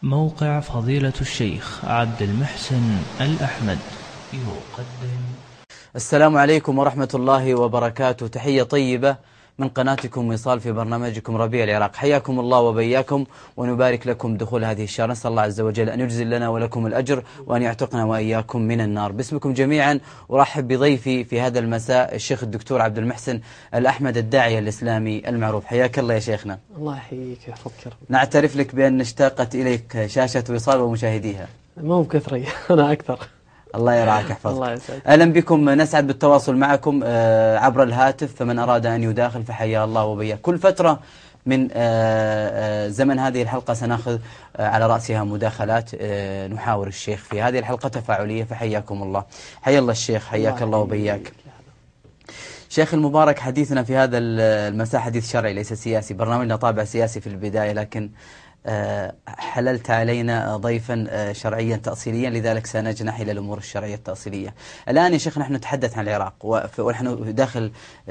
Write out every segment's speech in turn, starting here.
موقع فضيلة الشيخ عبد المحسن الأحمد يقدم. السلام عليكم ورحمة الله وبركاته. تحية طيبة من قناتكم وصال في برنامجكم ربيع العراق. حياكم الله وبياكم ونبارك لكم دخول هذه الشهر. نسأل الله عز وجل أن يجزل لنا ولكم الأجر وأن يعتقنا وإياكم من النار. باسمكم جميعا أرحب بضيفي في هذا المساء الشيخ الدكتور عبد المحسن الأحمد الداعية الإسلامي المعروف. حياك الله يا شيخنا. الله يحييك ويحفظك. نعترف لك بأن اشتاقت إليك شاشة وصال ومشاهديها. ما هو بكثرة أنا أكثر. الله يرعاك يحفظك. الله يسعدك. أهلا بكم. نسعد بالتواصل معكم عبر الهاتف، فمن أراد أن يداخل فحيا الله وبياه. كل فترة من زمن هذه الحلقة سنأخذ على رأسها مداخلات نحاور الشيخ في هذه الحلقة تفاعلية، فحياكم الله. حيا الله الشيخ، حياك الله وبياك. شيخ المبارك، حديثنا في هذا المساء حديث شرعي ليس سياسي. برنامجنا طابع سياسي في البداية، لكن حللت علينا ضيفا شرعيا تأصيليا، لذلك سنجنح إلى الأمور الشرعية التأصيلية. الآن يا شيخ نحن نتحدث عن العراق ونحن داخل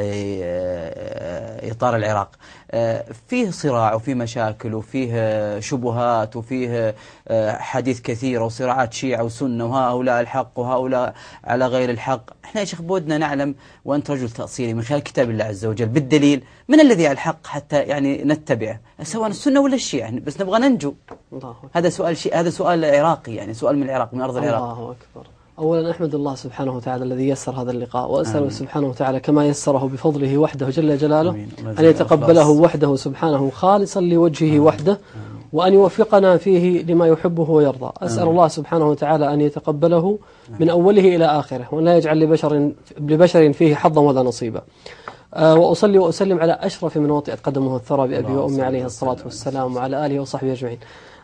إطار العراق. فيه صراع وفيه مشاكل وفيه شبهات وفيه حديث كثير وصراعات شيعة وسنة وهؤلاء الحق وهؤلاء على غير الحق. احنا يا شيخ بودنا نعلم، وأنت رجل تأصيلي، من خلال كتاب الله عز وجل بالدليل من الذي على الحق حتى يعني نتبعه، سواء السنة ولا الشيعة، بس نبغى ننجو. هذا سؤال هذا سؤال عراقي، يعني سؤال من العراق، من أرض العراق. الله أكبر. أولا أحمد الله سبحانه وتعالى الذي يسر هذا اللقاء، وأسأله سبحانه وتعالى كما يسره بفضله وحده جل جلاله أن يتقبله وحده سبحانه خالصا لوجهه وحده، وأن يوفقنا فيه لما يحبه ويرضى. أسأل الله سبحانه وتعالى أن يتقبله من أوله إلى آخره، وأن لا يجعل لبشر فيه حظا ولا نصيبا. وأصلي وأسلم على أشرف من وطئت قدمه الثرى بأبي وأمي عليه الصلاة والسلام، وعلى آله وصحبه أجمعين.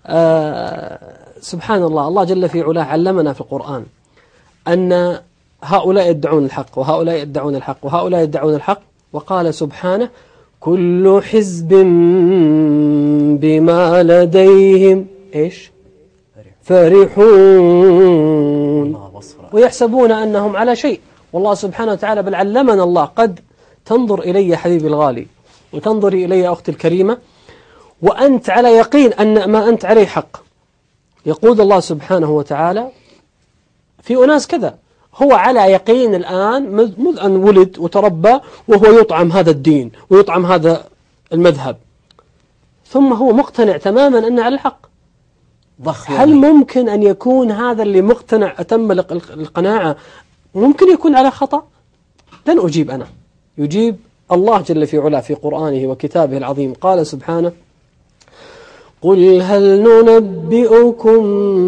سبحان الله، الله جل في علاه علمنا في القرآن أن هؤلاء يدعون الحق وهؤلاء يدعون الحق وهؤلاء يدعون الحق، وقال سبحانه: كل حزب بما لديهم إيش فرحون ويحسبون أنهم على شيء، والله سبحانه وتعالى بل علمنا الله. قد تنظر إلي حبيبي الغالي وتنظري إلي أختي الكريمة وأنت على يقين أن ما أنت عليه حق. يقول الله سبحانه وتعالى في أناس كذا، هو على يقين الآن منذ أن ولد وتربى وهو يطعم هذا الدين ويطعم هذا المذهب، ثم هو مقتنع تماما أنه على الحق. هل ممكن أن يكون هذا اللي مقتنع أتم القناعة ممكن يكون على خطأ؟ لن أجيب أنا، يجيب الله جل في علاه في قرآنه وكتابه العظيم. قال سبحانه: قل هل ننبئكم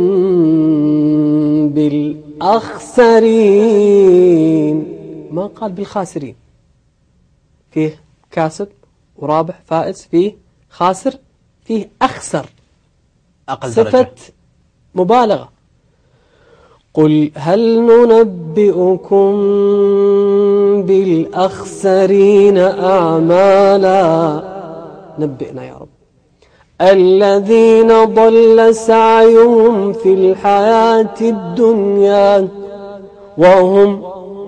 بالأخسرين، ما قال بالخاسرين. فيه كاسب ورابح فائز، فيه خاسر، فيه أخسر، صفة مبالغة. قل هل ننبئكم بالأخسرين أعمالا، نبئنا يا رب. الذين ضل سعيهم في الحياة الدنيا وهم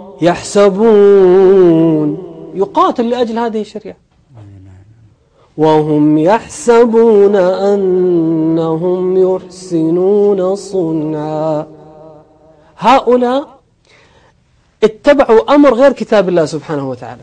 يحسبون، يقاتل لأجل هذه الشريعة، وهم يحسبون أنهم يحسنون صنعا. هؤلاء اتبعوا أمر غير كتاب الله سبحانه وتعالى،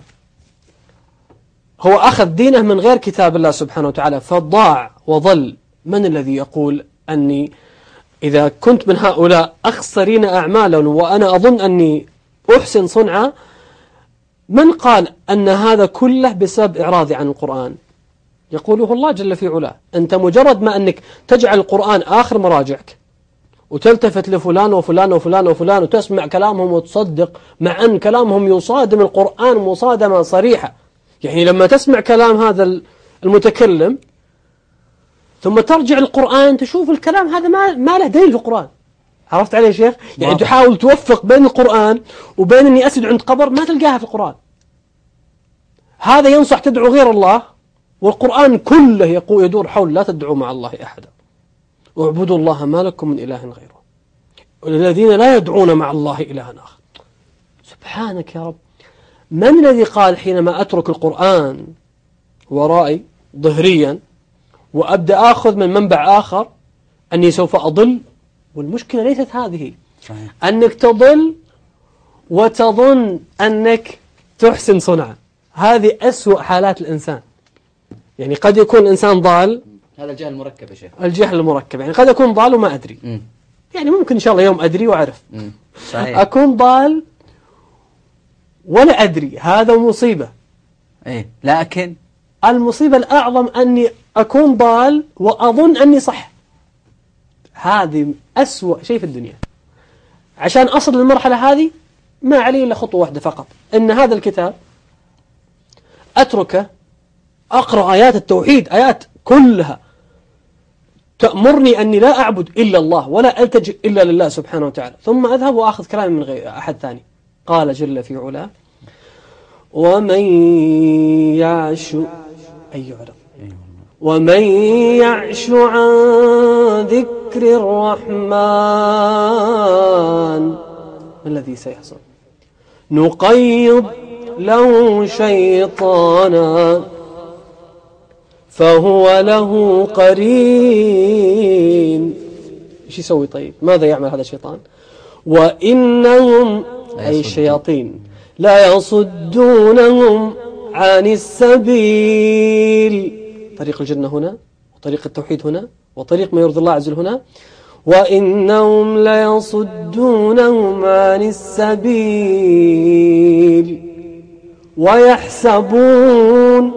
هو أخذ دينه من غير كتاب الله سبحانه وتعالى فضاع وضل. من الذي يقول أني إذا كنت من هؤلاء أخسرين أعمالا وأنا أظن أني أحسن صنعا؟ من قال أن هذا كله بسبب إعراضي عن القرآن؟ يقوله الله جل في علاه. أنت مجرد ما أنك تجعل القرآن آخر مراجعك وتلتفت لفلان وفلان وفلان وفلان وتسمع كلامهم وتصدق، مع أن كلامهم يصادم القرآن مصادمة صريحة. يعني لما تسمع كلام هذا المتكلم ثم ترجع القرآن تشوف الكلام هذا ما له دليل في القرآن. عرفت علي يا شيخ؟ يعني تحاول توفق بين القرآن وبين أني أسجد عند قبر، ما تلقاها في القرآن. هذا ينصح تدعو غير الله، والقرآن كله يدور حول لا تدعوا مع الله أحدا واعبدوا الله ما لكم من إله غيره والذين لا يدعون مع الله إلها آخر. سبحانك يا رب. من الذي قال حينما أترك القرآن ورائي ظهريا وأبدأ أخذ من منبع آخر أني سوف أضل، والمشكلة ليست هذه. صحيح. أنك تضل وتظن أنك تحسن صنعا، هذه أسوأ حالات الإنسان. يعني قد يكون الإنسان ضال، هذا الجهل المركب يا شيخ. الجهل المركب، يعني قد أكون ضال وما أدري. يعني ممكن إن شاء الله يوم أدري وأعرف. صحيح. أكون ضال ولا أدري، هذا مصيبة. إيه، لكن المصيبة الأعظم أني أكون ضال وأظن أني صح. هذه أسوأ شيء في الدنيا. عشان أصل للمرحلة هذه ما علي إلا خطوة واحدة فقط، إن هذا الكتاب أتركه، أقرأ آيات التوحيد، آيات كلها تأمرني أني لا أعبد إلا الله ولا ألتجئ إلا لله سبحانه وتعالى، ثم أذهب وأخذ كلام من غير أحد ثاني. قال جل في علاه: ومن يعش ومن يعش عن ذكر الرحمن، ما الذي سيحصل؟ نقيض له شيطانا فهو له قرين. ايش يسوي طيب؟ ماذا يعمل هذا الشيطان؟ وإنهم أي الشياطين لا يصدونهم عن السبيل، طريق الجنة هنا، وطريق التوحيد هنا، وطريق ما يرضي الله عز وجل هنا. وإنهم لا يصدونهم عن السبيل ويحسبون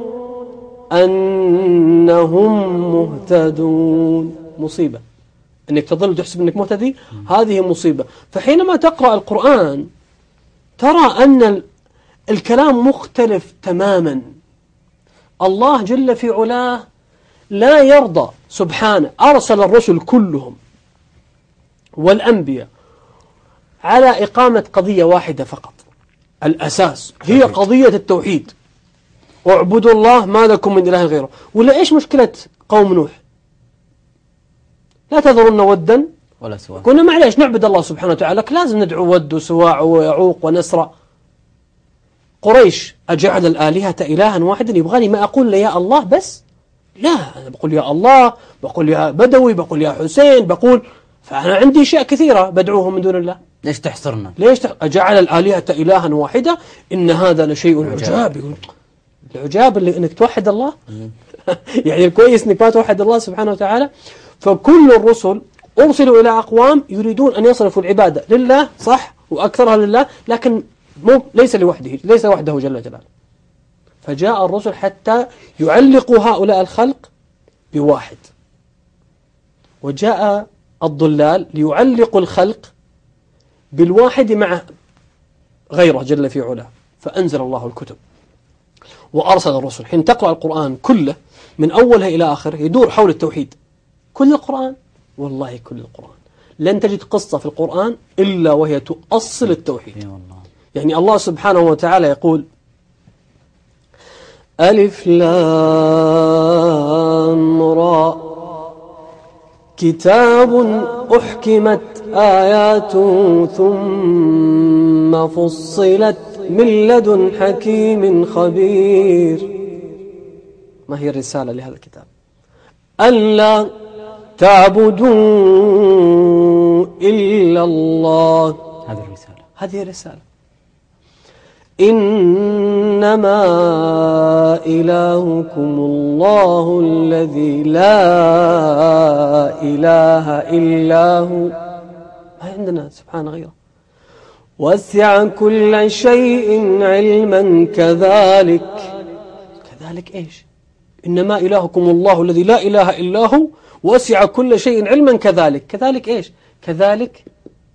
أنهم مهتدون. مصيبة أنك تظل وتحسب أنك مهتدي، هذه مصيبة. فحينما تقرأ القرآن ترى أن الكلام مختلف تماما. الله جل في علاه لا يرضى سبحانه، أرسل الرسل كلهم والأنبياء على إقامة قضية واحدة فقط، الأساس هي قضية التوحيد، اعبدوا الله ما لكم من إله غيره. ولا إيش مشكلة قوم نوح؟ لا تذرن ودا ولا سواع. قلنا معليش نعبد الله سبحانه وتعالى، لك لازم ندعو ود وسواع ويعوق ونسرى. قريش أجعل الآلهة إلها واحدا، يبغاني ما أقول له يا الله بس؟ لا، أنا بقول يا الله، بقول يا بدوي، بقول يا حسين، بقول، فأنا عندي أشياء كثيرة بدعوهم من دون الله. ليش تحصرنا؟ أجعل الآلهة إلها واحدة إن هذا لشيء عجاب. يقول العجاب اللي إنك توحد الله يعني الكويس إنك ما توحد الله سبحانه وتعالى. فكل الرسل أرسلوا إلى أقوام يريدون أن يصرفوا العبادة لله، صح، وأكثرها لله، لكن ليس وحده جل جلاله. فجاء الرسل حتى يعلقوا هؤلاء الخلق بواحد، وجاء الضلال ليعلقوا الخلق بالواحد مع غيره جل في علاه. فأنزل الله الكتب وأرسل الرسل. حين تقرأ القرآن كله من أولها إلى آخره يدور حول التوحيد. كل القرآن، والله كل القرآن لن تجد قصة في القرآن إلا وهي تؤصل التوحيد. يعني الله سبحانه وتعالى يقول: ألف لام را كتاب أحكمت آياته ثم فصلت من لدن حكيم خبير. ما هي الرسالة لهذا الكتاب؟ ألا تعبدوا إلا الله. هذه الرسالة. إنما إلهكم الله الذي لا إله إلا هو، ما عندنا سبحانه غيره. وسع كل شيء علما كذلك إيش؟ إنما إلهكم الله الذي لا إله إلا هو وسع كل شيء علما كذلك إيش؟ كذلك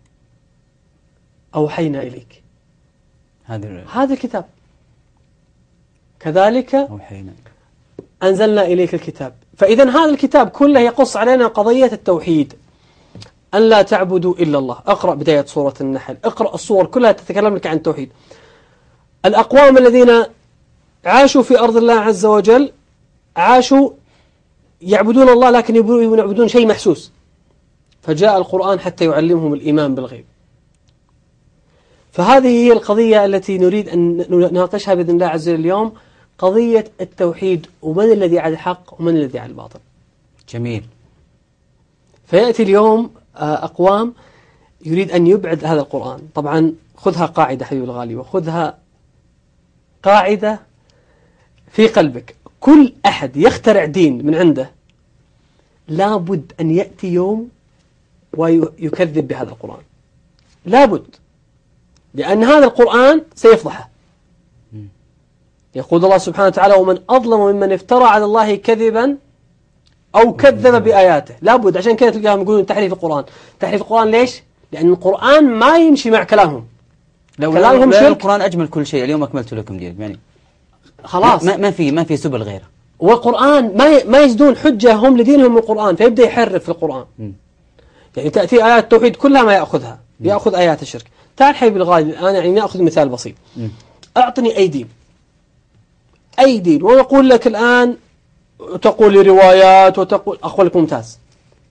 أوحينا إليك هذا الكتاب، كذلك أوحينا أنزلنا إليك الكتاب. فإذا هذا الكتاب كله يقص علينا قضية التوحيد، أن لا تعبدوا إلا الله. أقرأ بداية سورة النحل، اقرأ الصور كلها تتكلم لك عن التوحيد. الأقوام الذين عاشوا في أرض الله عز وجل عاشوا يعبدون الله لكن يعبدون شيء محسوس، فجاء القرآن حتى يعلمهم الإيمان بالغيب. فهذه هي القضية التي نريد أن نناقشها بإذن الله عز وجل اليوم، قضية التوحيد، ومن الذي على الحق ومن الذي على الباطل. جميل. فيأتي اليوم أقوام يريد أن يبعد هذا القرآن. طبعا خذها قاعدة حبيبي الغالي، وخذها قاعدة في قلبك. كل أحد يخترع دين من عنده لابد أن يأتي يوم ويكذب بهذا القرآن، لابد، لأن هذا القرآن سيفضحه. يقول الله سبحانه وتعالى: ومن أظلم ممن افترى على الله كذبا أو كذب بآياته. لابد، عشان كده تلقاهم يقولون تحريف القرآن. تحريف القرآن ليش؟ لأن القرآن ما يمشي مع كلامهم. كلامهم شرك. القرآن أجمل كل شيء، اليوم أكملت لكم دينكم، يعني خلاص ما في سبل غيره. والقرآن ما يجدون حجة هم لدينهم من القرآن، فيبدأ يحرف في القرآن. يعني تأتي آيات التوحيد كلها ما يأخذها، يأخذ آيات الشرك. تعال حبيبي الغالي الآن، يعني نأخذ مثال بسيط. أعطني أي دين ويقول لك الآن، تقول لي روايات وتقول، أقول لك ممتاز.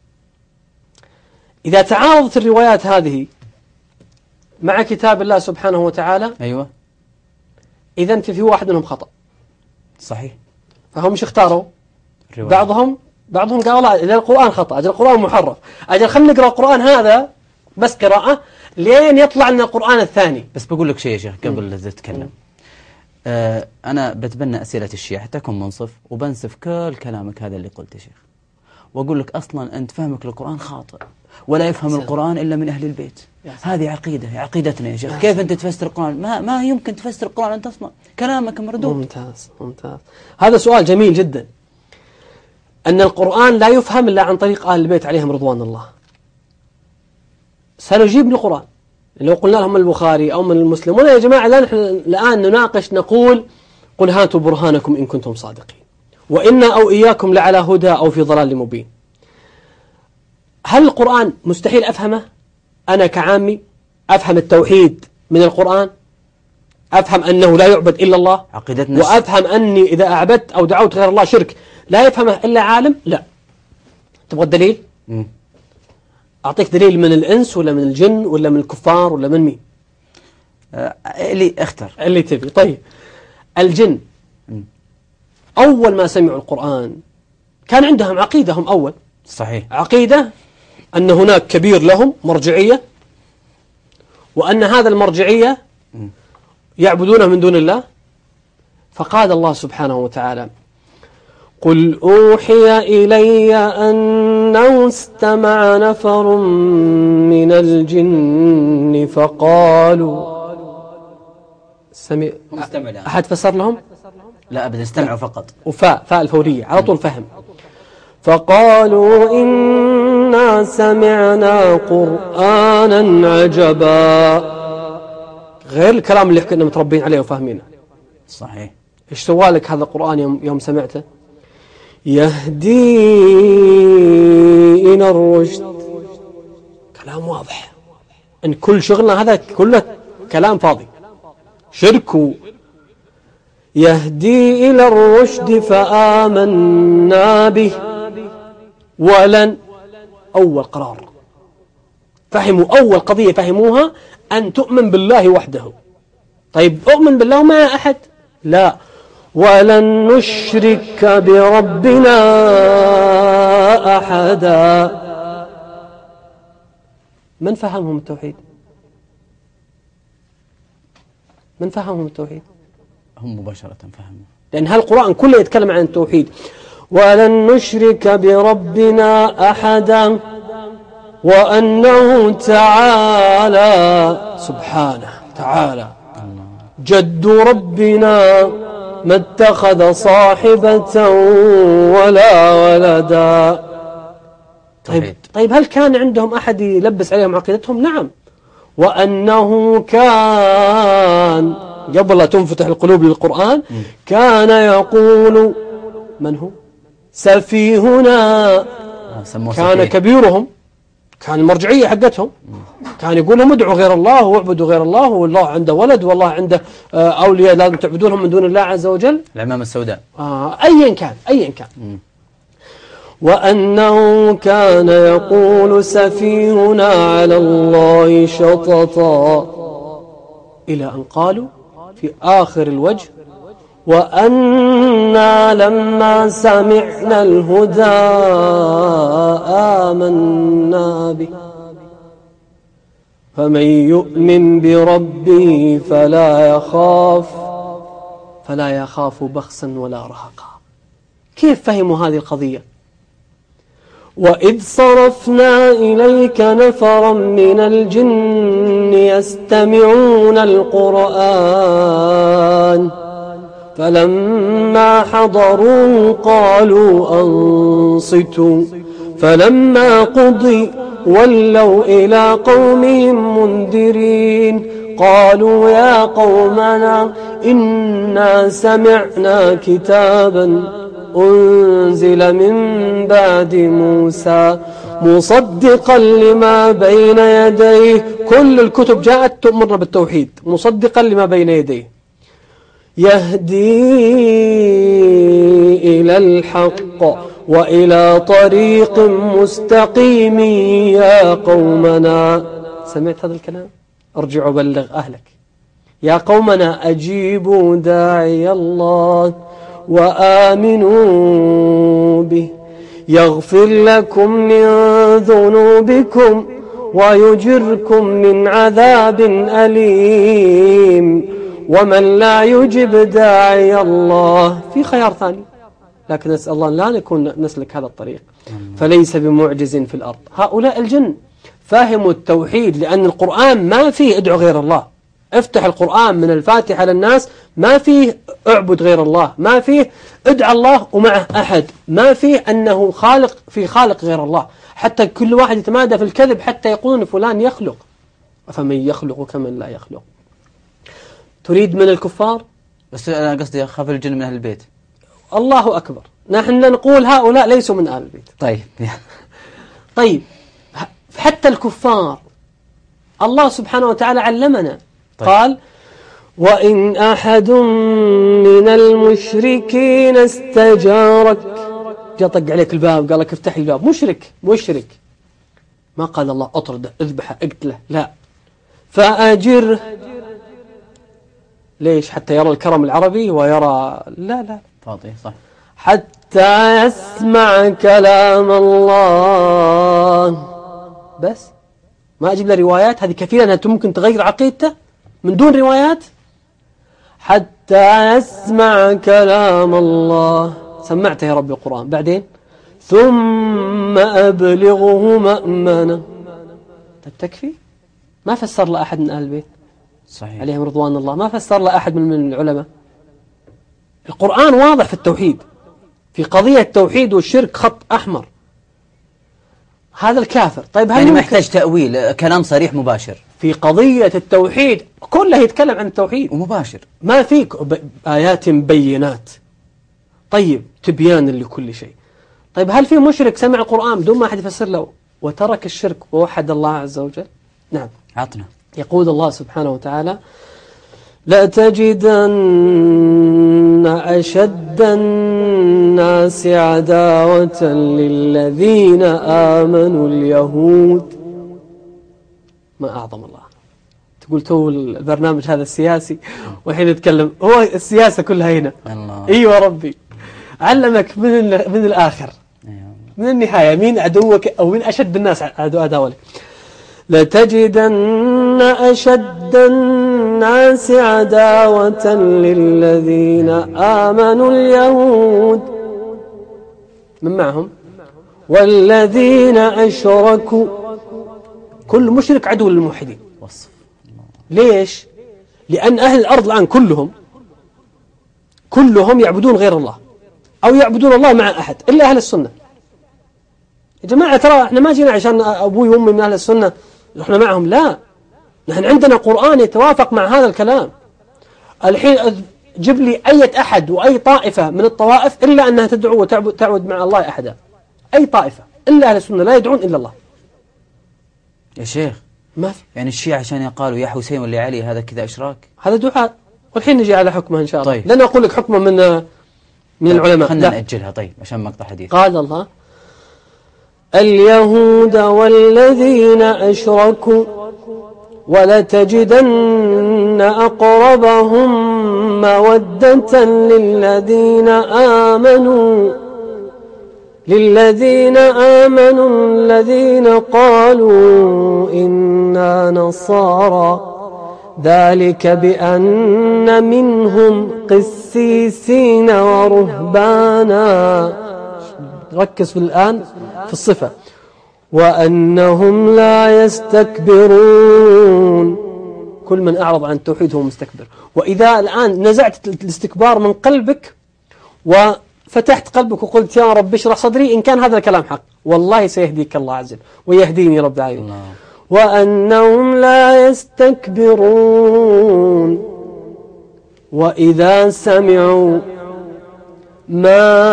إذا تعارضت الروايات هذه مع كتاب الله سبحانه وتعالى، أيوة، إذن في واحد منهم خطأ. صحيح. فهم مش اختاروا بعضهم قالوا لا، إذا القرآن خطأ، أجل القرآن محرف، أجل خلينا نقرأ القرآن هذا بس قراءة لين يطلع لنا القرآن الثاني. بس بقول لك شيء يا شيخ قبل لا تتكلم. أنا بتبنى أسئلة الشيعة حتى أكون منصف، وبنسف كل كلامك هذا اللي قلته يا شيخ، وأقول لك أصلا أنت فهمك للقرآن خاطئ، ولا يفهم القرآن إلا من أهل البيت. هذه عقيدتنا يا شيخ. كيف أنت تفسر القرآن؟ ما يمكن تفسر القرآن، أنت أصلا كلامك مردود. ممتاز. هذا سؤال جميل جدا. أن القرآن لا يفهم إلا عن طريق أهل البيت عليهم رضوان الله. سنجيب من القرآن. لو قلنا لهم من البخاري أو من المسلم، ولا يا جماعة لا، نحن الآن نناقش، نقول قل هاتوا برهانكم إن كنتم صادقين، وإنا أو إياكم لعلى هدى أو في ضلال مبين. هل القرآن مستحيل أفهمه؟ أنا كعامي أفهم التوحيد من القرآن، أفهم أنه لا يعبد إلا الله، عقيدتنا، وأفهم أني إذا أعبدت أو دعوت غير الله شرك لا يفهمه إلا عالم. لا. تبغى الدليل؟ أعطيك دليل من الإنس ولا من الجن ولا من الكفار ولا من مين؟ اللي اختر اللي تبي. طيب الجن أول ما سمعوا القرآن كان عندهم عقيدة هم أول. صحيح. عقيدة أن هناك كبير لهم مرجعية، وأن هذا المرجعية يعبدونه من دون الله. فقال الله سبحانه وتعالى: قل أوحي إلي أنه استمع نفر من الجن فقالوا أحد فسر لهم؟ لا أبدا، استمعوا فقط. فاء الفورية على طول فهم. فقالوا إنا سمعنا قرآنا عجبا، غير الكلام اللي كنا متربين عليه وفاهمينه. صحيح. إيش سوالك هذا القرآن يوم سمعته؟ يهدي إلى الرشد. كلام واضح إن كل شغلنا هذا كله كلام فاضي، شرك. يهدي إلى الرشد فآمنا به ولن. أول قرار فهموا، أول قضية فهموها أن تؤمن بالله وحده. طيب أؤمن بالله مع أحد؟ لا. ولن نشرك بربنا أحدا. من فهمهم التوحيد؟ من فهمهم التوحيد؟ هم مباشرة فهموا، لأن هالقرآن كله يتكلم عن التوحيد. ولن نشرك بربنا أحدا وأنه تعالى سبحانه تعالى جد ربنا ما اتخذ صاحبة ولا ولدا. طيب هل كان عندهم أحد يلبس عليهم عقيدتهم؟ نعم. وأنه كان قبل لا تنفتح القلوب للقرآن كان يقول، من هو؟ سفيهنا. كان كبيرهم، كان المرجعية حقتهم، كان يقول لهم ادعوا غير الله واعبدوا غير الله، والله عنده ولد والله عنده أولياء لازم تعبدونهم من دون الله عز وجل. العمامة السوداء. أيا كان. وأنه كان يقول سفيهنا على الله شططا، إلى أن قالوا في آخر الوجه: وأنا لما سمعنا الهدى آمنا به فمن يؤمن بربه فلا يخاف بخسا ولا رهقا. كيف فهموا هذه القضية؟ وإذ صرفنا إليك نفرا من الجن يستمعون القرآن فلما حضروا قالوا أنصتوا فلما قضي ولوا إلى قومهم منذرين قالوا يا قومنا إنا سمعنا كتابا أنزل من بعد موسى مصدقا لما بين يديه. كل الكتب جاءت تؤمرنا بالتوحيد مصدقا لما بين يديه يهدي إلى الحق وإلى طريق مستقيم يا قومنا. سمعت هذا الكلام؟ ارجع وبلغ أهلك. يا قومنا أجيبوا داعي الله وآمنوا به يغفر لكم من ذنوبكم ويجركم من عذاب أليم ومن لا يجب داعي الله. في خيار ثاني لكن نسأل الله لا نكون نسلك هذا الطريق فليس بمعجز في الأرض. هؤلاء الجن فاهموا التوحيد لأن القرآن ما فيه ادعو غير الله. افتح القرآن من الفاتحة للناس ما فيه اعبد غير الله، ما فيه ادعى الله ومعه أحد، ما فيه أنه خالق غير الله. حتى كل واحد يتمادى في الكذب حتى يقولون فلان يخلق فمن يخلق كمن لا يخلق. تريد من الكفار؟ بس أنا قصدي أخاف الجن من أهل البيت. الله أكبر. نحن نقول هؤلاء ليسوا من أهل البيت. طيب حتى الكفار الله سبحانه وتعالى علمنا. قال وإن أحد من المشركين استجارك جاء طق عليك الباب قال لك افتح الباب مشرك ما قال الله اطرده اذبحه اقتله لا فأجره. ليش؟ حتى يرى الكرم العربي ويرى لا فاضي صح حتى يسمع كلام الله. بس ما أجيب له روايات هذه كفيلة أنها ممكن تغير عقيدته من دون روايات. حتى يسمع كلام الله سمعته يا رب القرآن بعدين ثم أبلغه مأمنة. تكفي؟ ما فسر له أحد من أهل البيت صحيح عليهم رضوان الله، ما فسر له أحد من العلماء. القرآن واضح في التوحيد، في قضية التوحيد والشرك خط أحمر. هذا الكافر طيب هل يعني ما يحتاج تأويل، كلام صريح مباشر في قضية التوحيد كله يتكلم عن التوحيد ومباشر، ما فيك آيات بينات. طيب تبيان لكل شيء. طيب هل في مشرك سمع القرآن بدون ما أحد يفسر له وترك الشرك ووحد الله عز وجل؟ نعم. عطنا. يقول الله سبحانه وتعالى لتجدن أشد الناس عداوة للذين آمنوا اليهود. ما أعظم الله. تقول تو البرنامج هذا السياسي وحين نتكلم هو السياسة كلها هنا. أيوة ربي علمك من الآخر من النهاية مين عدوك أو من أشد الناس عداوة لك. لتجدن أشد الناس عداوة للذين آمنوا اليهود من معهم والذين أشركوا. كل مشرك عدو للموحدين. ليش؟ لأن أهل الأرض الآن كلهم يعبدون غير الله أو يعبدون الله مع أحد إلا أهل السنة. يا جماعة ترى احنا ما جينا عشان أبوي وأمي من أهل السنة احنا معهم، لا، نحن عندنا قرآن يتوافق مع هذا الكلام. الحين جيب لي أي أحد وأي طائفة من الطوائف إلا أنها تدعو وتعبد مع الله أحدا. أي طائفة إلا أهل السنة لا يدعون إلا الله. يا شيخ ما في. يعني الشيعة عشان يقالوا يا حسين ولا علي هذا كذا إشراك، هذا دعاء. والحين نجي على حكمه إن شاء الله. طيب. لن أقول لك حكمه من العلماء. خلنا نأجلها طيب عشان مقطع حديث. قال الله اليهود والذين أشركوا ولتجدن أقربهم مودة للذين آمنوا للذين آمنوا الذين قالوا إنا نصارى ذلك بأن منهم قسيسين ورهبانا. ركز في الآن في الصفة. وأنهم لا يستكبرون. كل من أعرض عن التوحيد هو مستكبر. وإذا الآن نزعت الاستكبار من قلبك وفتحت قلبك وقلت يا رب اشرح صدري، إن كان هذا الكلام حق والله سيهديك الله عز وجل ويهديني رب العالمين. وأنهم لا يستكبرون وإذا سمعوا ما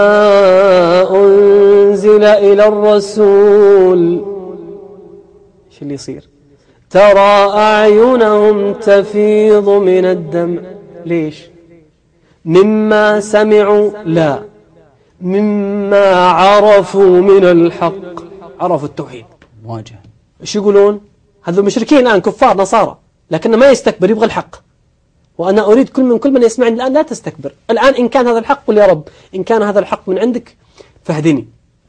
أنزل إلى الرسول إيش اللي يصير؟ ترى أعينهم تفيض من الدمع. ليش؟ مما سمعوا؟ لا، مما عرفوا من الحق. عرفوا التوحيد مواجهة. ايش يقولون؟ هذول مشركين الآن كفار نصارى، لكنه ما يستكبر، يبغى الحق. وأنا أريد كل من يسمعني الآن لا تستكبر. الآن إن كان هذا الحق قل يا رب إن كان هذا الحق من عندك فاهدني.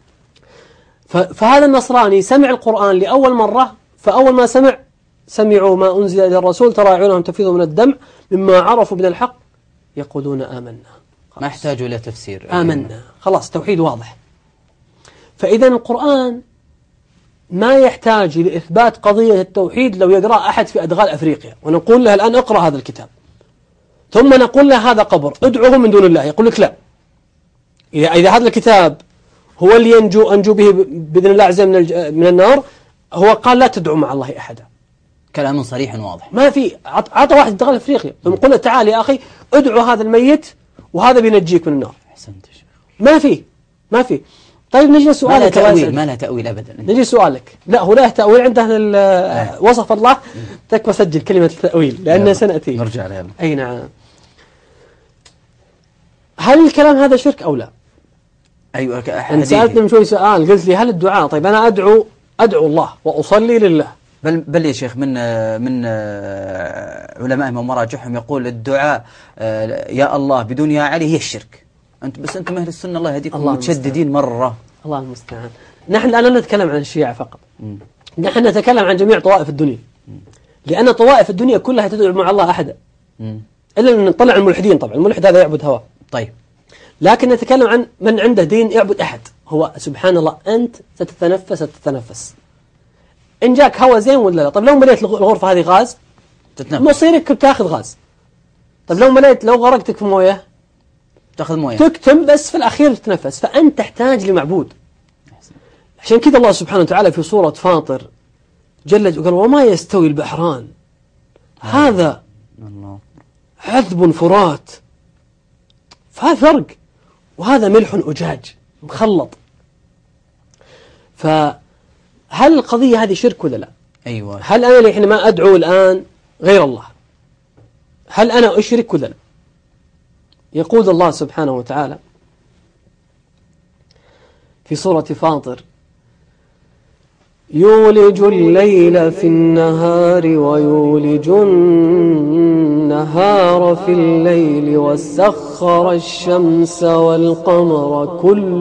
فهذا النصراني سمع القرآن لأول مرة، فأول ما سمعوا ما أنزل إلى الرسول ترى أعينهم تفيض من الدمع مما عرفوا من الحق يقولون آمنا. ما يحتاجوا إلى تفسير. آمنا خلاص، توحيد واضح. فإذا القرآن ما يحتاج لإثبات قضية التوحيد لو يقرأ أحد في أدغال أفريقيا ونقول له الآن اقرأ هذا الكتاب، ثم نقول له هذا قبر ادعوه من دون الله، يقول لك لا. إذا هذا الكتاب هو اللي أنجو به بإذن الله عز وجل من النار، هو قال لا تدعو مع الله أحدا. كلام صريح واضح. ما في عطى واحد أدغال أفريقيا ثم قل له تعال يا أخي ادعو هذا الميت وهذا بينجيك من النار. أحسنت يا شيخ. ما في. طيب نجي سؤالك. ما لها تأويل أبدا. نجي سؤالك. لا هو له تأويل عنده وصف الله. تكفى سجل كلمة التأويل لأننا سنأتي. نرجع لها. أي نعم. هل الكلام هذا شرك أو لا؟ أيوة. أنت سألتني من شوي سؤال قلت لي هل الدعاء؟ طيب أنا أدعو الله وأصلي لله. بل يا شيخ من علمائهم ومراجعهم يقول الدعاء يا الله بدون يا علي هي الشرك. أنتم أهل السنة الله يهديكم متشددين مرة. الله المستعان. نحن الآن لا نتكلم عن الشيعة فقط. نحن نتكلم عن جميع طوائف الدنيا، لأن طوائف الدنيا كلها تدعو مع الله أحدا إلا أن نطلع الملحدين. طبعا الملحد هذا يعبد هواه. طيب لكن نتكلم عن من عنده دين يعبد أحد. هو سبحان الله أنت ستتنفس إن جاك هوا زين ولا لا. طيب لو مليت الغرفة هذه غاز مصيرك تاخذ غاز. طيب لو غرقتك في مويه تاخذ مويه تكتم، بس في الأخير تتنفس. فأنت تحتاج لمعبود. عشان كذا الله سبحانه وتعالى في سورة فاطر جل قال وما يستوي البحران هذا عذب فرات. فهذا فرق، وهذا ملح أجاج مخلط. فهل القضية هذه شرك ولا لا؟ أيوة. هل أنا حينما أدعو الآن غير الله هل أنا أشرك ولا لا؟ يقول الله سبحانه وتعالى في سورة فاطر يولج الليل في النهار ويولج النهار في الليل وسخر الشمس والقمر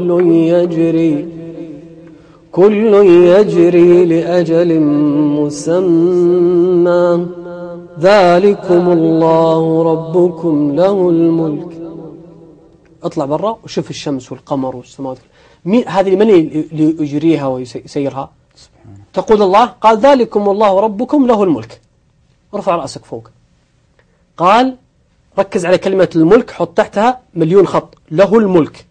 كل يجري لأجل مسمى ذلكم الله ربكم له الملك. اطلع برا وشوف الشمس والقمر والسماوات. هذه من اللي يجريها ويسيرها؟ تقول الله قال ذلكم الله ربكم له الملك. ارفع رأسك فوق. قال ركز على كلمة الملك، حط تحتها مليون خط. له الملك.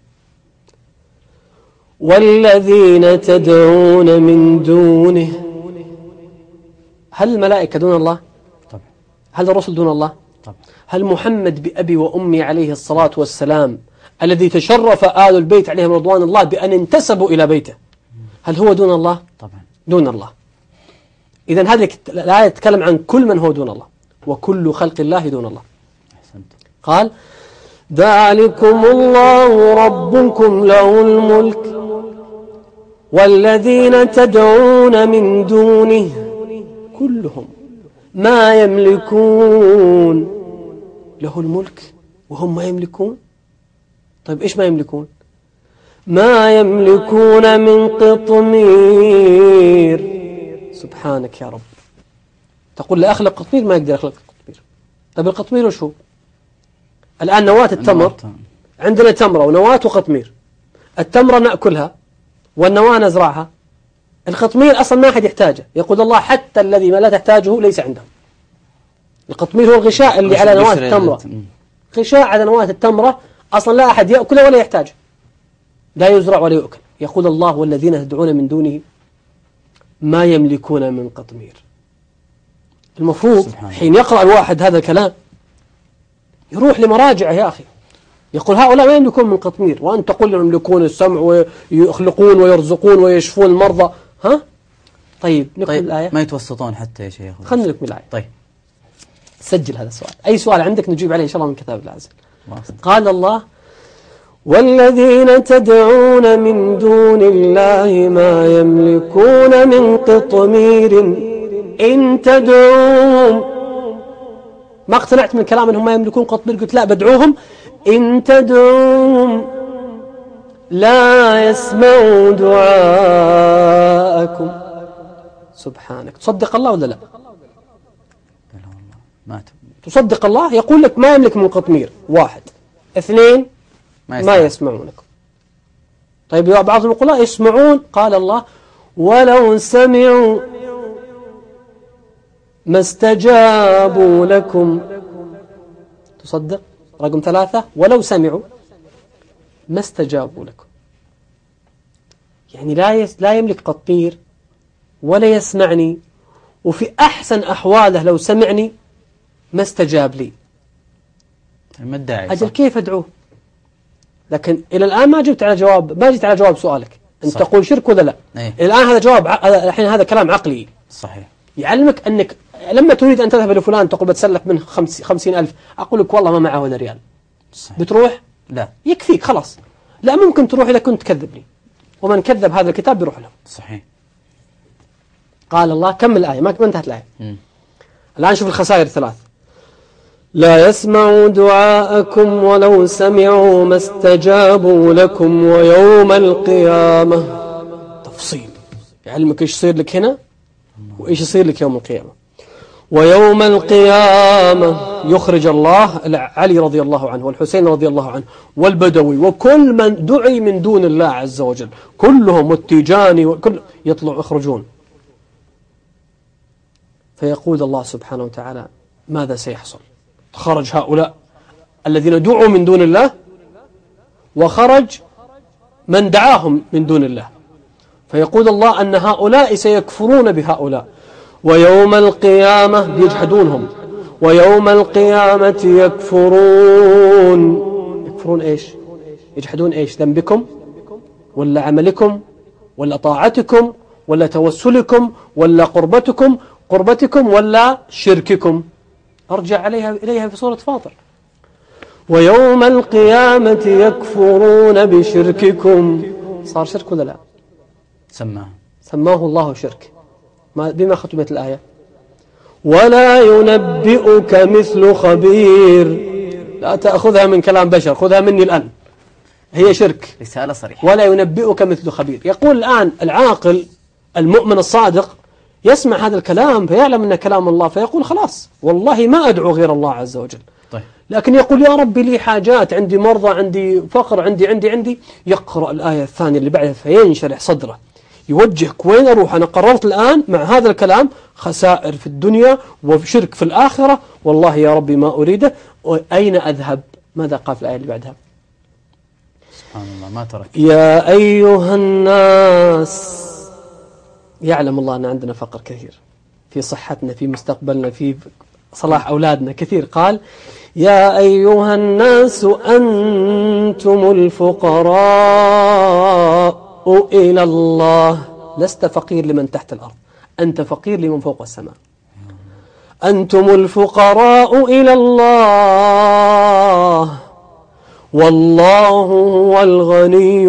والذين تدعون من دونه. هل الملائكة دون الله؟ طبعا. هل الرسل دون الله؟ طبعا. هل محمد بأبي وأمي عليه الصلاة والسلام الذي تشرف آل البيت عليهم رضوان الله بأن انتسبوا إلى بيته هل هو دون الله؟ طبعا دون الله. إذن هذه الآية تتكلم عن كل من هو دون الله وكل خلق الله دون الله. أحسنت. قال ذلكم الله ربكم له الملك والذين تدعون من دونه كلهم ما يملكون له الملك وهم ما يملكون. طيب إيش ما يملكون؟ ما يملكون من قطمير. سبحانك يا رب. تقول لا أخلق قطمير، ما يقدر يخلق قطمير. طيب القطمير وشو؟ الآن نواة التمر، عندنا تمرة ونواة وقطمير. التمرة نأكلها والنواة نزرعها. القطمير أصلا ما أحد يحتاجه، يقول الله حتى الذي ما لا تحتاجه ليس عندهم. القطمير هو الغشاء اللي على نواة التمرة، غشاء على نواة التمرة أصلا لا أحد يأكله ولا يحتاجه، لا يزرع ولا يؤكل. يقول الله والذين تدعون من دونه ما يملكون من قطمير. المفروض حين يقرأ الواحد هذا الكلام يروح لمراجعه يا أخي، يقول هؤلاء ما يملكون من قطمير، وأنت تقول لهم يملكون السمع ويخلقون ويرزقون ويشفون المرضى. ها؟ طيب نكمل الآية. ما يتوسطون حتى يا شيخ. خلنا نكمل الآية. طيب سجل هذا السؤال، أي سؤال عندك نجيب عليه إن شاء الله من كتاب الله عز وجل. قال الله والذين تدعون من دون الله ما يملكون من قطمير إن تدعوهم. ما اقتنعت من كلام أنهم ما يملكون قطمير، قلت لا بدعوهم إن تدعوهم لا يسمعوا دعاءكم. سبحانك. تصدق الله ولا لا؟ تصدق الله يقول لك ما يملك من قطمير، واحد. اثنين ما يسمعونكم. طيب بعضهم يقول لا يسمعون. قال الله ولو سمعوا ما استجابوا لكم. تصدق؟ رقم 3 ولو سمعوا ما استجابوا لكم. يعني لا يملك قطمير ولا يسمعني، وفي أحسن أحواله لو سمعني ما استجاب لي. أجل كيف أدعوه؟ لكن إلى الآن ما جبت على جواب سؤالك. أنت تقول شرك ولا لا؟ الآن هذا جواب، الحين هذا كلام عقلي صحيح يعلمك أنك لما تريد أن تذهب لفلان تقول بتسلف منه 50,000، أقول لك والله ما معه ولا ريال. صحيح. بتروح؟ لا يكفيك خلاص. لا ممكن تروح إذا كنت تكذبني، ومن كذب هذا الكتاب بيروح له. صحيح. قال الله كمل الآية، ما انتهت الآية. الآن شوف الخسائر 3. لا يسمعوا دعاءكم ولو سمعوا ما استجابوا لكم ويوم القيامة. تفصيل يعلمك إيش يصير لك هنا وإيش يصير لك يوم القيامة. ويوم القيامة يخرج الله علي رضي الله عنه والحسين رضي الله عنه والبدوي وكل من دعي من دون الله عز وجل، كلهم والتيجاني وكل يخرجون. فيقول الله سبحانه وتعالى ماذا سيحصل؟ خرج هؤلاء الذين دعوا من دون الله، وخرج من دعاهم من دون الله. فيقول الله أن هؤلاء سيكفرون بهؤلاء، ويوم القيامة بيجحدونهم، ويوم القيامة يكفرون إيش؟ يجحدون إيش؟ ذنبكم ولا عملكم ولا طاعتكم ولا توسلكم ولا قربتكم ولا شرككم. أرجع إليها في سورة فاطر. ويوم القيامة يكفرون بشرككم. صار شرك ولا لا؟ سماه الله شرك. بما ختمت الآية ولا ينبئك مثل خبير. لا تأخذها من كلام بشر، خذها مني الآن، هي شرك، رسالة صريحة. ولا ينبئك مثل خبير. يقول الآن العاقل المؤمن الصادق يسمع هذا الكلام فيعلم أنه كلام الله، فيقول خلاص والله ما أدعو غير الله عز وجل. طيب. لكن يقول يا ربي لي حاجات، عندي مرضى، عندي فقر، عندي يقرأ الآية الثانية اللي بعدها فينشرح صدره، يوجهك وين أروح. أنا قررت الآن مع هذا الكلام خسائر في الدنيا وشرك في الآخرة، والله يا ربي ما أريده، أين أذهب؟ ماذا قال في الآية اللي بعدها؟ سبحان الله ما ترك. يا أيها الناس، يعلم الله أن عندنا فقر كثير في صحتنا، في مستقبلنا، في صلاح أولادنا كثير. قال يا أيها الناس أنتم الفقراء إلى الله. لست فقير لمن تحت الأرض، أنت فقير لمن فوق السماء. أنتم الفقراء إلى الله والله هو الغني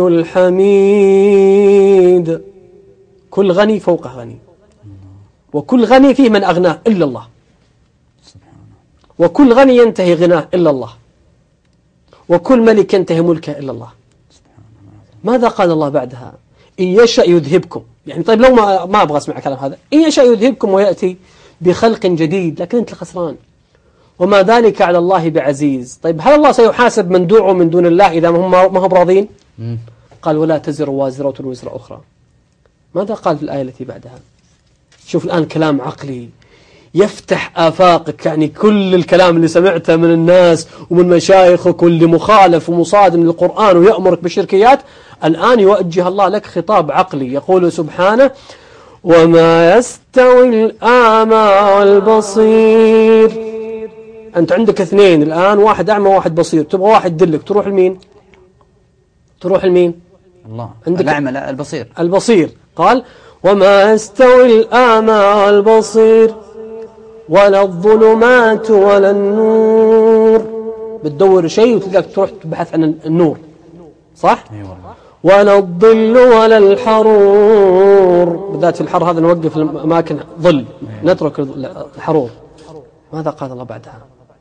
الحميد. كل غني فوق غني، وكل غني فيه من أغناه إلا الله، وكل غني ينتهي غناه إلا الله، وكل ملك ينتهي ملكه إلا الله. ماذا قال الله بعدها؟ إن يشأ يذهبكم. يعني طيب لو ما أبغى أسمع كلام هذا، إن يشأ يذهبكم ويأتي بخلق جديد، لكن أنت الخسران. وما ذلك على الله بعزيز. طيب هل الله سيحاسب من دعوا من دون الله إذا ما هم راضين؟ قال ولا تزر وازرة وزر أخرى. ماذا قال في الآية التي بعدها؟ شوف الآن كلام عقلي يفتح آفاقك. يعني كل الكلام اللي سمعته من الناس ومن مشايخك واللي مخالف ومصادم للقرآن ويأمرك بالشركيات، الآن يوجه الله لك خطاب عقلي. يقول سبحانه وما يستوي الأعمى والبصير. أنت عندك اثنين الآن، واحد أعمى وواحد بصير، تبغى واحد يدلك، تروح لمين؟ تروح لمين؟ الله. عندك الأعمى لا البصير. البصير. قال وما يستوي الأعمى والبصير ولا الظلمات ولا النور. بتدور شيء وتلقاك تروح تبحث عن النور، صح؟ ولا الظل ولا الحرور. بالذات في الحر هذا نوقف الأماكن ظل، نترك الحرور. ماذا قال الله بعدها؟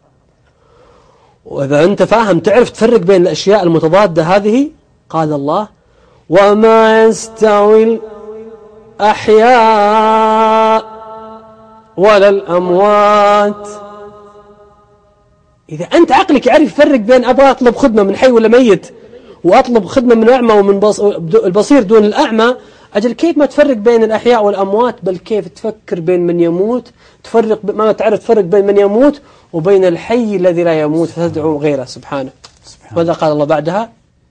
وإذا أنت فاهم تعرف تفرق بين الأشياء المتضادة هذه، قال الله وما يستوي الأحياء ولا الأموات. إذا أنت عقلك يعرف يفرق بين أبغى أطلب خدمة من حي ولا ميت، وأطلب خدمة من أعمى ومن البصير دون الأعمى، أجل كيف ما تفرق بين الأحياء والأموات؟ بل كيف تفكر بين من يموت، تفرق ما تعرف تفرق بين من يموت وبين الحي الذي لا يموت فتدعو غيره سبحانه. ماذا قال الله بعدها؟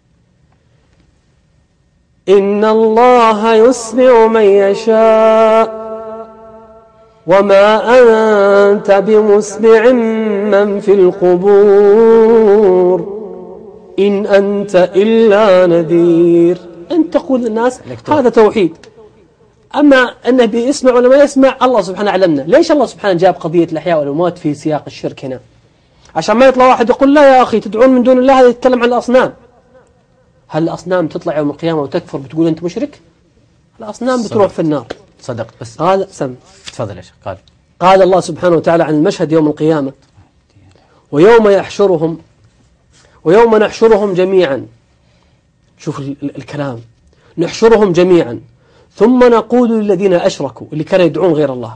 إن الله يسمع من يشاء وما أنت بمسمع من في القبور إن أنت إلا نذير. أنت تقول للناس هذا توحيد. أما أنه بيسمع ولا ما يسمع الله سبحانه علمنا. ليش الله سبحانه جاب قضية الأحياء والأموات في سياق الشرك هنا؟ عشان ما يطلع واحد يقول لا يا أخي تدعون من دون الله، هذا يتكلم عن الأصنام. هل الأصنام تطلع يوم القيامة وتكفر بتقول أنت مشرك؟ الأصنام بتروح في النار. صدقت. بس هذا سم. تفضل يا شيخ. قال الله سبحانه وتعالى عن المشهد يوم القيامة ويوم نحشرهم جميعا. شوف الكلام، نحشرهم جميعا ثم نقول للذين أشركوا اللي كانوا يدعون غير الله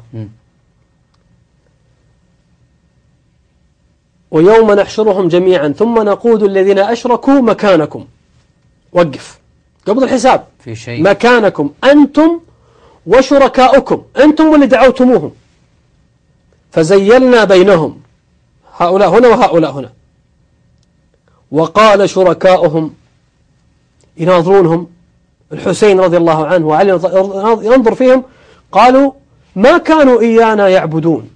ويوم نحشرهم جميعا ثم نقول للذين أشركوا مكانكم. وقف قبل الحساب في شيء. مكانكم أنتم وشركاؤكم، أنتم واللي دعوتموهم، فزيلنا بينهم هؤلاء هنا وهؤلاء هنا. وقال شركاؤهم يناظرونهم الحسين رضي الله عنه وعلي ينظر فيهم، قالوا ما كانوا إيانا يعبدون.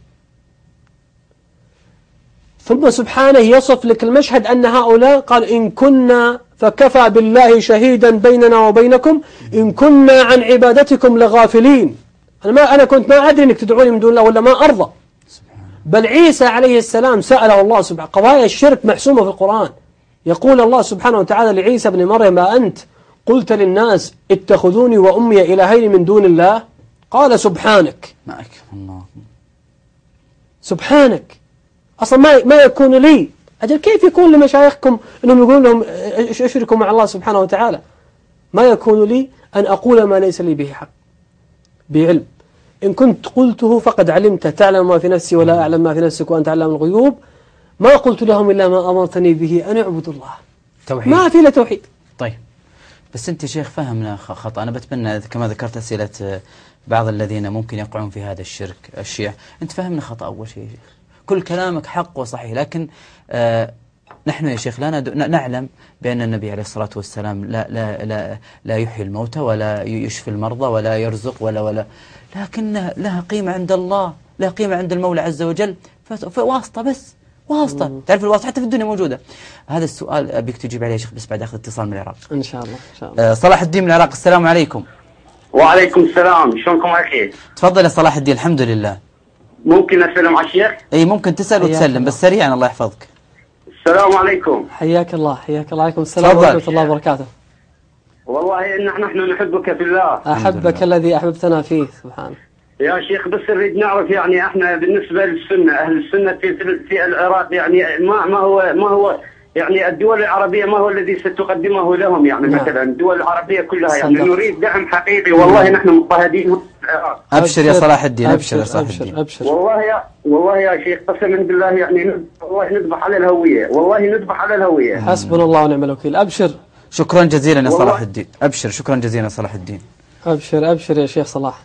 ثم سبحانه يصف لك المشهد أن هؤلاء قال إن كنا فكفى بالله شهيدا بيننا وبينكم إن كنا عن عبادتكم لغافلين. أنا كنت ما أدري أنك تدعوني من دون الله ولا ما أرضى. بل عيسى عليه السلام سأله الله سبحانه، قضايا الشرك محسومة في القرآن. يقول الله سبحانه وتعالى لعيسى بن مريم أنت قلت للناس اتخذوني وأمي إلهين من دون الله؟ قال سبحانك. الله سبحانك. أصلا ما يكون لي. أجل كيف يكون لمشايخكم أنهم يقولون لهم اشركوا مع الله سبحانه وتعالى؟ ما يكون لي أن أقول ما ليس لي به حق بعلم. إن كنت قلته فقد علمت، تعلم ما في نفسي ولا أعلم ما في نفسك وأنت علام الغيوب. ما قلت لهم إلا ما أمرتني به أن اعبدوا الله. توحيد. ما في إلا توحيد. طيب بس أنت شيخ فهمنا خطأ. أنا بتمنى كما ذكرت أسئلة بعض الذين ممكن يقعون في هذا الشرك الشيع، أنت فهمنا خطأ. أول شيء شيخ كل كلامك حق وصحيح، لكن نحن يا شيخ لا نعلم بأن النبي عليه الصلاة والسلام لا يحيي الموتى ولا يشفي المرضى ولا يرزق ولا لكن لها قيمة عند الله، لها قيمة عند المولى عز وجل، فواسطة بس واسطة. تعرف الواسطة حتى في الدنيا موجودة. هذا السؤال أبيك تجيب عليه يا شيخ بس بعد أخذ اتصال من العراق إن شاء الله. إن شاء الله. صلاح الدين من العراق، السلام عليكم. وعليكم السلام، شلونكم أخي؟ تفضل يا صلاح الدين. الحمد لله. ممكن أسلم على الشيخ؟ أي ممكن تسأل وتسلم بس سريعا الله يحفظك. السلام عليكم. حياك الله. حياك الله. عليكم السلام ورحمة الله وبركاته. والله إن نحن نحبك في الله. أحبك الذي أحببتنا فيه سبحانه. يا شيخ بس نريد نعرف يعني احنا بالنسبة للسنة، أهل السنة في العراق يعني ما هو يعني الدول العربية ما هو الذي ستقدمه لهم؟ يعني مثلا الدول العربية كلها يعني نريد دعم حقيقي. والله نحن مضطهدين. أبشر يا صلاح الدين، أبشر يا صلاح الدين. أبشر. والله يا شيخ قسما بالله يعني والله نذبح على الهوية، والله نذبح على الهوية. حسبنا الله ونعم الوكيل. أبشر. شكرا جزيلا يا صلاح الدين. أبشر، شكرا جزيلا يا صلاح الدين. أبشر أبشر يا شيخ صلاح.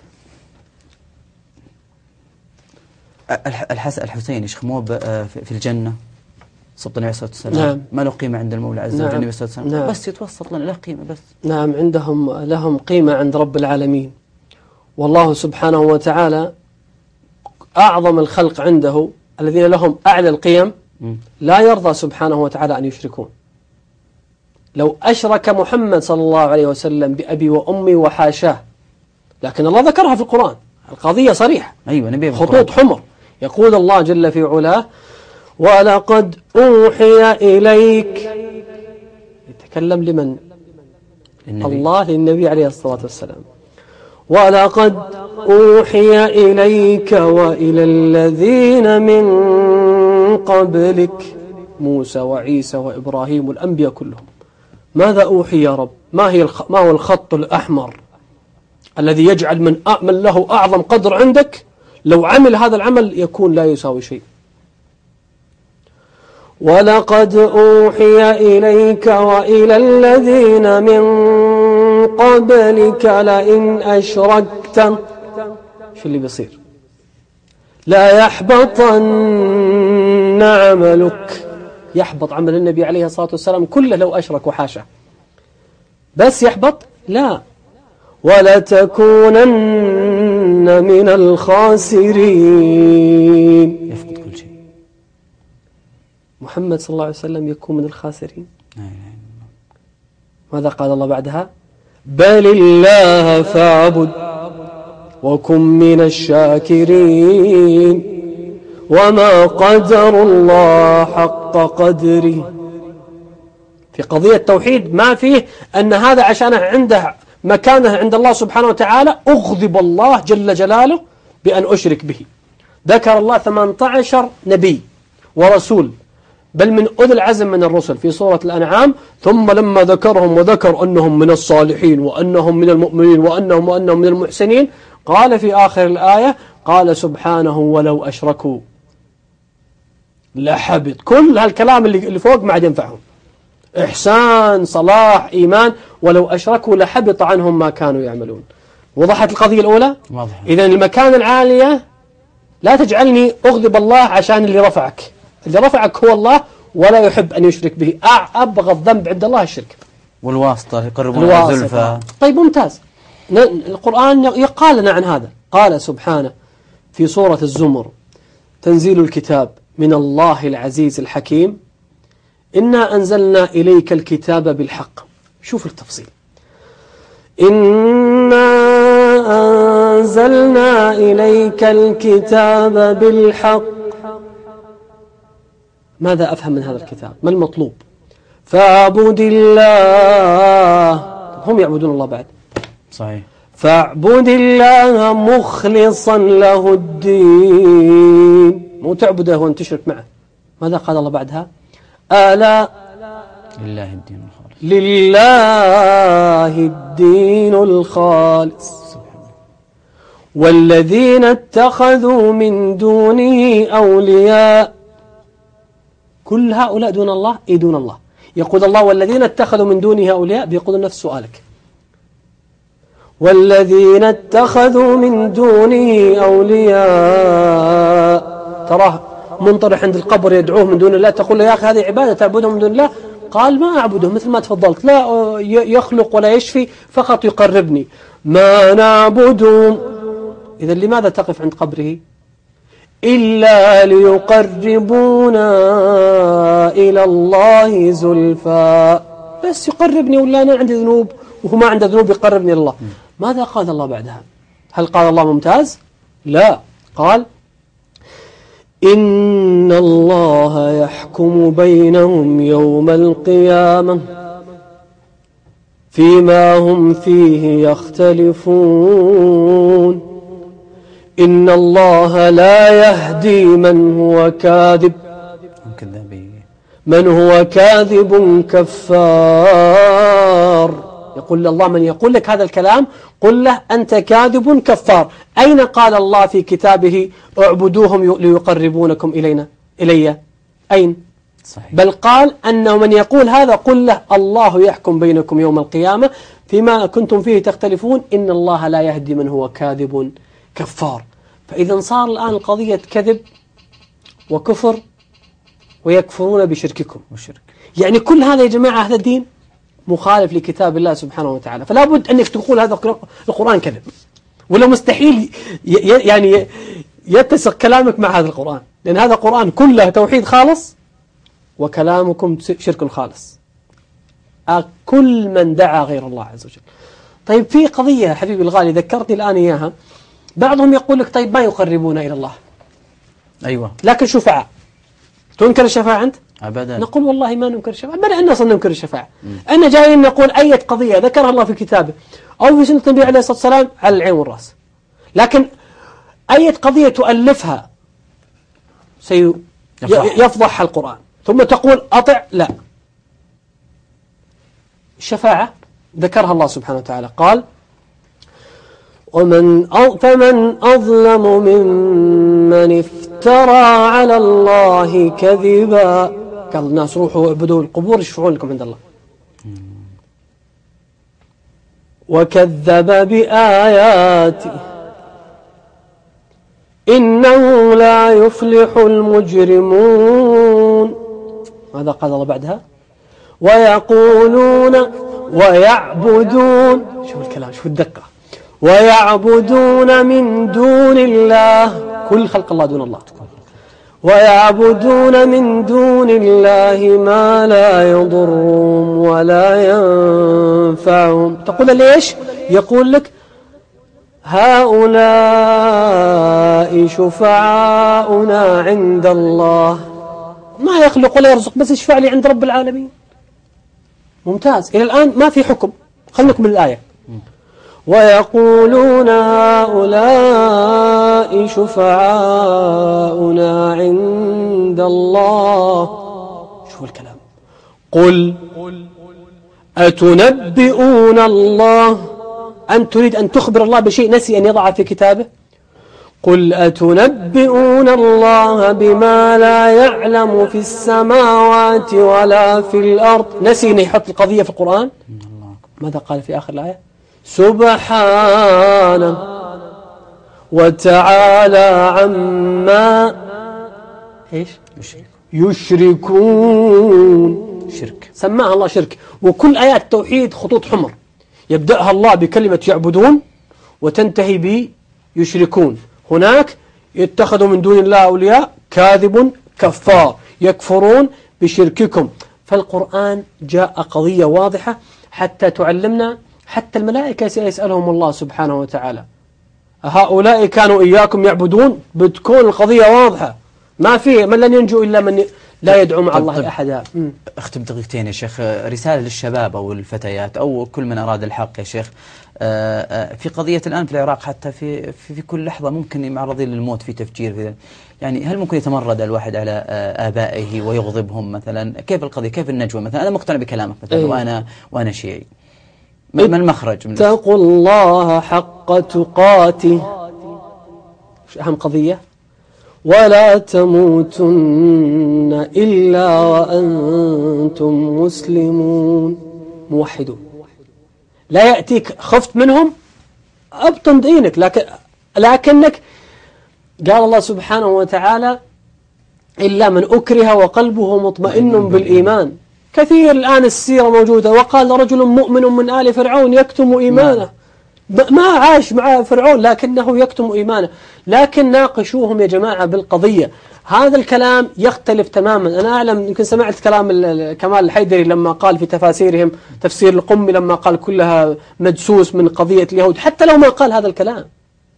الحسين يا شيخ مو في الجنة صبت النبي صلى الله عليه وسلم. نعم. ما له قيمة عند المولى عز وجل. النبي صلى الله عليه وسلم نعم. بس يتوسط لنا له قيمة بس. نعم، لهم قيمة عند رب العالمين. والله سبحانه وتعالى أعظم الخلق عنده الذين لهم أعلى القيم لا يرضى سبحانه وتعالى أن يشركون. لو أشرك محمد صلى الله عليه وسلم بأبي وأمي وحاشاه، لكن الله ذكرها في القرآن، القضية صريحة. أيوة نبي خطوط حمر. يقول الله جل في علاه: ولقد أوحي إليك. يتكلم لمن؟ الله للنبي عليه الصلاة والسلام. ولقد أوحي إليك وإلى الذين من قبلك موسى وعيسى وإبراهيم والأنبياء كلهم. ماذا أوحي يا رب؟ ما هو الخط الأحمر الذي يجعل من له أعظم قدر عندك لو عمل هذا العمل يكون لا يساوي شيء؟ ولقد أوحي إليك وإلى الذين من قبلك لئن أشركت شو اللي بيصير؟ لا يحبطن عملك. يحبط عمل النبي عليه الصلاة والسلام كله لو أشرك وحاشا. بس يحبط؟ لا، ولتكونن من الخاسرين. يفقد كل شيء. محمد صلى الله عليه وسلم يكون من الخاسرين. ماذا قال الله بعدها؟ بل الله فاعبد وكن من الشاكرين وما قدر الله حق قدره. في قضية التوحيد ما فيه أن هذا عشان عنده مكانه عند الله سبحانه وتعالى أغضب الله جل جلاله بأن أشرك به. ذكر الله 18 نبي ورسول بل من أولي العزم من الرسل في سورة الأنعام، ثم لما ذكرهم وذكر أنهم من الصالحين وأنهم من المؤمنين وأنهم من المحسنين، قال في آخر الآية قال سبحانه ولو أشركوا لحبط. كل هالكلام اللي فوق ما عاد ينفعهم. إحسان، صلاح، إيمان، ولو أشركوا لحبط عنهم ما كانوا يعملون. وضحت القضية الأولى؟ إذن المكان العالية لا تجعلني أغضب الله عشان اللي رفعك. اللي رفعك هو الله ولا يحب أن يشرك به. أبغض ذنب عند الله الشرك. والواسطة يقربون الزلفى. طيب ممتاز. القرآن قال لنا عن هذا. قال سبحانه في سورة الزمر: تنزيل الكتاب من الله العزيز الحكيم إنا أنزلنا إليك الكتاب بالحق. شوف التفصيل. إنا أنزلنا إليك الكتاب بالحق. ماذا أفهم من هذا الكتاب؟ ما المطلوب؟ فاعبد الله. هم يعبدون الله بعد. صحيح. فاعبد الله مخلصا له الدين. مو تعبده وأن تشرك معه. ماذا قال الله بعدها؟ ألا لله الدين الخالص. لله الدين الخالص. والذين اتخذوا من دونه أولياء. كل هؤلاء دون الله. إيه دون الله؟ يقول الله والذين اتخذوا من دونه أولياء، بيقول نفس سؤالك. والذين اتخذوا من دونه أولياء. تراه منطرح عند القبر يدعوه من دون الله، تقول له يا أخي هذه عبادة تعبدهم من دون الله؟ قال ما أعبده مثل ما تفضلت، لا يخلق ولا يشفي، فقط يقربني. ما نعبدهم. إذا لماذا تقف عند قبره؟ إلا ليقربونا إلى الله زلفى. بس يقربني، ولا أنا عندي ذنوب وهو ما عنده ذنوب يقربني الله. ماذا قال الله بعدها؟ هل قال الله ممتاز؟ لا، قال إن الله يحكم بينهم يوم القيامة فيما هم فيه يختلفون إن الله لا يهدي من هو كاذب. من هو كاذب كفار. يقول الله من يقول لك هذا الكلام قل له أنت كاذب كفار. أين قال الله في كتابه اعبدوهم ليقربونكم إلي؟ أين؟ صحيح. بل قال أنه من يقول هذا قل له الله يحكم بينكم يوم القيامة فيما كنتم فيه تختلفون إن الله لا يهدي من هو كاذب كفار. فإذا صار الآن القضية كذب وكفر ويكفرون بشرككم. يعني كل هذا يا جماعة هذا الدين مخالف لكتاب الله سبحانه وتعالى. فلا بد أنك تقول هذا القرآن كذب، ولا مستحيل يعني يتسق كلامك مع هذا القرآن، لأن هذا القرآن كله توحيد خالص وكلامكم شرك خالص. كل من دعا غير الله عز وجل. طيب في قضية حبيبي الغالي ذكرتني الآن إياها. بعضهم يقول لك طيب ما يقربون إلى الله، أيوة، لكن شفعاء. تنكر الشفاعة أنت؟ أبدا. نقول والله ما ننكر الشفاعة، بل أن أصلا ننكر الشفاعة. أنا جايين نقول أي قضية ذكرها الله في كتابه أو في سنة النبي عليه الصلاة والسلام على العين والرأس، لكن أي قضية تؤلفها يفضحها القرآن ثم تقول أطع، لا. الشفاعة ذكرها الله سبحانه وتعالى قال فمن أظلم ممن افترى على الله كذبا. قال الناس روحوا اعبدوا القبور يشفعون لكم عند الله وكذب بآياته إنه لا يفلح المجرمون. ماذا قال الله بعدها؟ ويقولون ويعبدون، شوف الكلام شوف الدقة، ويعبدون من دون الله، كل خلق الله دون الله، ويعبدون من دون الله ما لا يضرهم ولا ينفعهم. تقول ليش؟ يقول لك هؤلاء شفعاؤنا عند الله، ما يخلق ولا يرزق بس يشفع لي عند رب العالمين. ممتاز، إلى الآن ما في حكم، خلنكم من الآية. ويقولون هؤلاء شفعاؤنا عند الله. شوف الكلام، قل أتنبئون الله، أن تريد أن تخبر الله بشيء نسي أن يضع في كتابه؟ قل أتنبئون الله بما لا يعلم في السماوات ولا في الأرض. نسي أن يحط القضية في القرآن. ماذا قال في آخر الآية؟ سبحانه وتعالى عما يشركون. شرك، سماها الله شرك. وكل آيات التوحيد خطوط حمر يبدأها الله بكلمة يعبدون وتنتهي بيشركون. هناك يتخذوا من دون الله أولياء كاذب كفار، يكفرون بشرككم. فالقرآن جاء قضية واضحة حتى تعلمنا، حتى الملائكة سيسألهم الله سبحانه وتعالى هؤلاء كانوا إياكم يعبدون. بتكون القضية واضحة، ما في من لن ينجو إلا من لا يدعو مع الله أحدا. أختم دقيقتين يا شيخ، رسالة للشباب أو الفتيات أو كل من أراد الحق يا شيخ. في قضية الآن في العراق حتى في كل لحظة ممكن معرضين للموت، في تفجير في يعني هل ممكن يتمرد الواحد على آبائه ويغضبهم مثلا؟ كيف القضية؟ كيف النجوى مثلا؟ أنا مقتنع بكلامك مثلا وأنا شيعي، ما المخرج؟ اتقوا الله حق تقاته، مش أهم قضية، ولا تموتن إلا وأنتم مسلمون موحدون. لا يأتيك خفت منهم أبطن دينك، لكنك قال الله سبحانه وتعالى إلا من أكره وقلبه مطمئن بالإيمان. كثير الآن السيرة موجودة، وقال رجل مؤمن من آل فرعون يكتم إيمانه. ما عاش مع فرعون لكنه يكتم إيمانه. لكن ناقشوهم يا جماعة بالقضية. هذا الكلام يختلف تماما. أنا أعلم، يمكن سمعت كلام كمال الحيدري لما قال في تفاسيرهم، تفسير القمي لما قال كلها مدسوس من قضية اليهود، حتى لو ما قال هذا الكلام.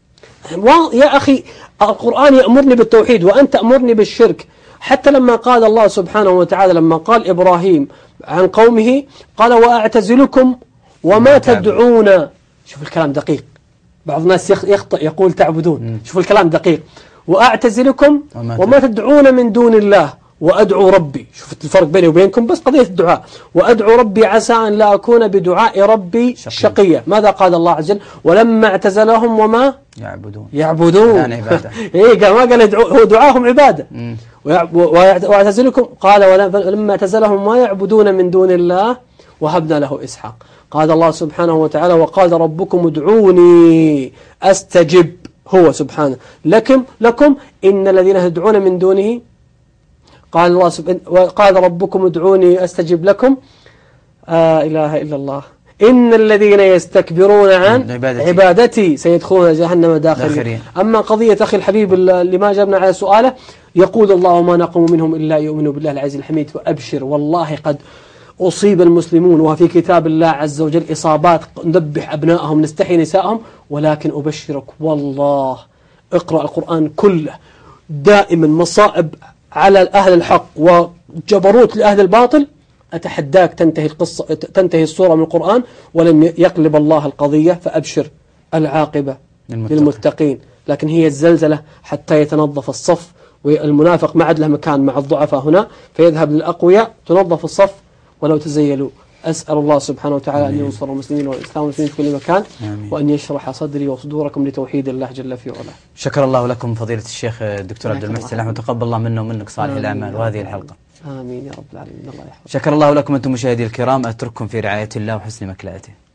يا أخي القرآن يأمرني بالتوحيد وأنت تأمرني بالشرك. حتى لما قال الله سبحانه وتعالى لما قال إبراهيم عن قومه قال وأعتزلكم وما تدعون. شوف الكلام دقيق، بعض الناس يخطئ يقول تعبدون. شوف الكلام دقيق، وأعتزلكم وما تدعون من دون الله وأدعو ربي، شفت الفرق بيني وبينكم بس قضية الدعاء، وأدعو ربي عسى أن لا أكون بدعاء ربي شقيا. ماذا قال الله عز وجل؟ ولما اعتزلهم وما يعبدون إيه قال ما قال هو دعاهم عبادة. واعتزلكم قال ولما اعتزلهم ما يعبدون من دون الله وهبنا له إسحاق. قال الله سبحانه وتعالى وقال ربكم ادعوني أستجب، هو سبحانه لكم إن الذين تدعون من دونه قال الله سبحانه وقال ربكم ادعوني أستجب لكم إله إلا الله إن الذين يستكبرون عن عبادتي سيدخلون جهنم داخلين. أما قضية أخي الحبيب اللي ما جابنا على سؤاله، يقول الله وما نقم منهم إلا يؤمنوا بالله العزيز الحميد. وأبشر والله قد أصيب المسلمون وفي كتاب الله عز وجل إصابات نذبح أبنائهم نستحي نسائهم، ولكن أبشرك والله اقرأ القرآن كله دائما مصائب على أهل الحق وجبروت لأهل الباطل. أتحداك تنتهي السورة من القرآن ولن يقلب الله القضية. فأبشر العاقبة للمتقين. لكن هي الزلزلة حتى يتنظف الصف، والمنافق ما عاد له مكان مع الضعفاء هنا فيذهب للأقوياء، تنظف الصف ولو تزيلوا. أسأل الله سبحانه وتعالى أن ينصر المسلمين والإسلام والمسلمين في كل مكان. وأن يشرح صدري وصدوركم لتوحيد الله جل في علاه. شكر الله لكم فضيلة الشيخ الدكتور عبد المحسن الأحمد، تقبل الله منا ومنك صالح الأعمال وهذه الحلقة. آمين يا رب العالمين. الله يحفظك. شكر الله لكم أنتم مشاهدي الكرام، أترككم في رعاية الله وحسن مكلأته.